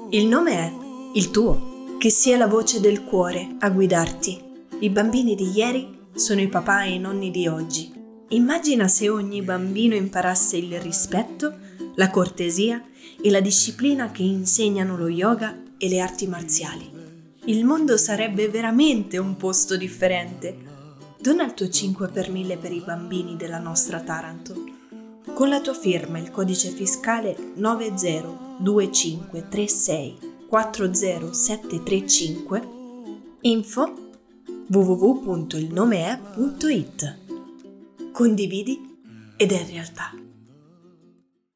Il nome è il tuo, che sia la voce del cuore a guidarti. I bambini di ieri sono i papà e i nonni di oggi. Immagina se ogni bambino imparasse il rispetto, la cortesia e la disciplina che insegnano lo yoga e le arti marziali. Il mondo sarebbe veramente un posto differente. Dona il tuo 5 per 1000 per i bambini della nostra Taranto. Con la tua firma il codice fiscale 9026400735 info www.ilnomee.it. Condividi ed è realtà.